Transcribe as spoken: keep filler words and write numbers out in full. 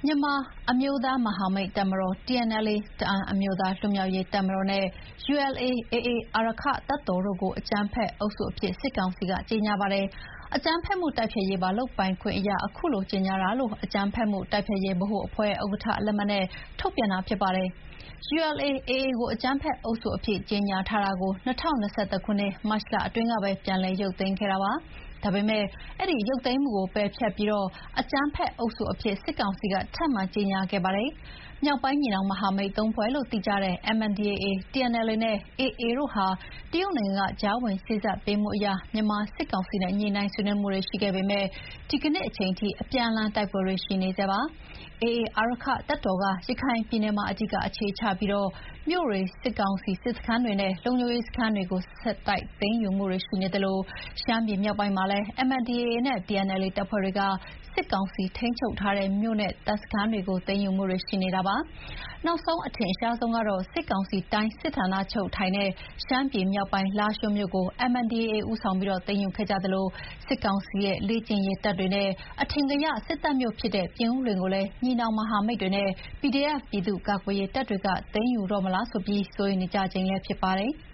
မြန်မာအမျိုးသားမဟာမိတ်တပ်မတော် T N L A တအာင်းအမျိုးသားလွတ်မြောက်ရေးတပ်မတော်နဲ့ U L A/A A အာရက္ခတပ်တော်တို့ကိုအကြမ်းဖက်အုပ်စုအဖြစ်စစ်ကောင်စီကကြေညာပါတယ်။အကြမ်းဖက်မှုတိုက်ဖျက်ရေးပါလုပ်ပိုင်ခွင့်အရအခုလိုကြေညာတာလို့အကြမ်းဖက်မှုတိုက်ဖျက်ရေးဗဟိုအဖွဲ့ဥက္ကဋ္ဌလက်မှတ်နဲ့ထုတ်ပြန်တာဖြစ်ပါတယ်။ U L A/A A ကိုအကြမ်းဖက်အုပ်စုအဖြစ်ကြေညာထားတာကို၂၀၂၁ခုနှစ်မတ်လအတွင်းကပဲပြန်လည်ရုပ်သိမ်းခဲ့တာပါ။ဒါပေမဲ့အဲဒီရုပ်သိမ်းမှုကိုပယ်ဖျက်ပြီးအကြမ်းဖက်အုပ်စုအဖြစ်စစ်ကောင်စီကထပ်မံကြေညာခဲ့ပါတယ်။မြောက်ပိုင်းညီနောင်မဟာမိတ်သုံးဖွဲ့လို့သိကြတဲ့ M N D A A, T N L A နဲ့ A A တို့ဟာတရုတ်နိုင်ငံကကြားဝင်စေ့စပ်ပေးမှုအရမြန်မာစစ်ကောင်စီနဲ့ညှိနှိုင်းဆွေးနွေးမှုတွေရှိခဲ့ပေမဲ့ဒီကနေ့အချိန်ထိအပြန်အလှန်တိုက်ပွဲတွေရှိနေဆဲပါ။ A A အာရက္ခတပ်တော်ကရခိုင်ပြည်နယ်မှာအဓိကအခြေချပြီးမြို့တွေစစ်ကောင်စီစစ်စခန်းတွေနဲ့လုံခြုံရေးစခန်းတွေကိုဆက်တိုက်သိမ်းယူမှုတွေရှိနေသလိုရှမ်းပြည်မြောက်ပိုင်းမှာလည်း M N D A A နဲ့ T N L A တပ်ဖွဲ့တွေကစစ်ကောင်စီထိန်းချုပ်ထားတဲ့မြို့နဲ့တပ်စခန်းတွေကိုသိမ်းယူမှုတွေရှိနေတာပါ။နောက်ဆုံးအထင်အရှားဆုံးကတော့စစ်ကောင်စီတိုင်းစစ်ဌာနချုပ်ထိုင်တဲ့ရှမ်းပြည်မြောက်ပိုင်းလားရှိုးမြို့ကို M N D A A ဦးဆောင်ပြီးသိမ်းယူခဲ့ကြသလိုစစ်ကောင်စီရဲ့လေ့ကျင့်ရေးတပ်တွေနဲ့အထင်ကရစစ်တပ်မြို့ဖြစ်တဲ့ပြင်ဦးလွင်ကိုလည်းညီနောင်မဟာမိတ်တွေနဲ့ P D F ပြည်သူ့ကာကွယ်ရေးတပ်တွေကသိမ်းယူတော့မလားဆိုပြီးစိုးရိမ်နေကြချိန်လည်းဖြစ်ပါတယ်။